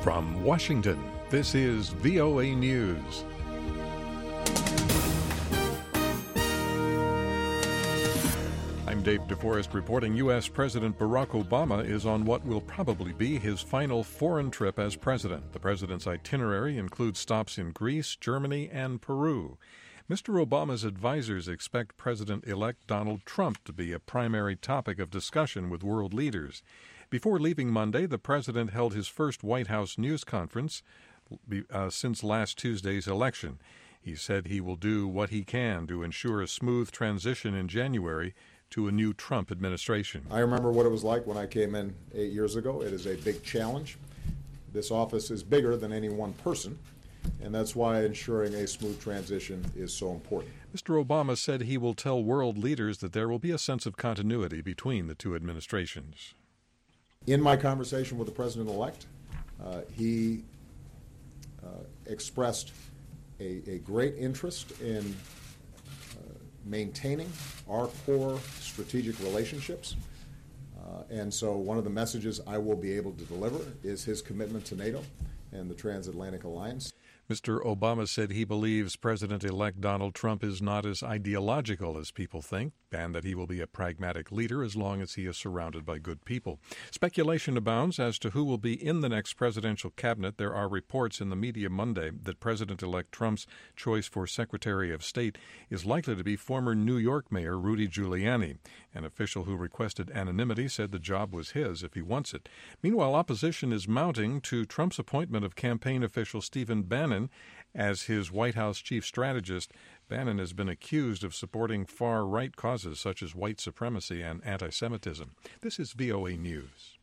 From Washington, this is VOA News. I'm Dave DeForest reporting U.S. President Barack Obama is on what will probably be his final foreign trip as president. The president's itinerary includes stops in Greece, Germany, and Peru. Mr. Obama's advisors expect President-elect Donald Trump to be a primary topic of discussion with world leaders. Before leaving Monday, the president held his first White House news conference since last Tuesday's election. He said he will do what he can to ensure a smooth transition in January to a new Trump administration. I remember what it was like when I came in 8 years ago. It is a big challenge. This office is bigger than any one person, and that's why ensuring a smooth transition is so important. Mr. Obama said he will tell world leaders that there will be a sense of continuity between the two administrations. In my conversation with the president-elect, he expressed a great interest in maintaining our core strategic relationships. And so one of the messages I will be able to deliver is his commitment to NATO and the Transatlantic Alliance. Mr. Obama said he believes President-elect Donald Trump is not as ideological as people think, and that he will be a pragmatic leader as long as he is surrounded by good people. Speculation abounds as to who will be in the next presidential cabinet. There are reports in the media Monday that President-elect Trump's choice for Secretary of State is likely to be former New York Mayor Rudy Giuliani. An official who requested anonymity said the job was his if he wants it. Meanwhile, opposition is mounting to Trump's appointment of campaign official Stephen Bannon as his White House chief strategist. Bannon has been accused of supporting far-right causes such as white supremacy and anti-Semitism. This is VOA News.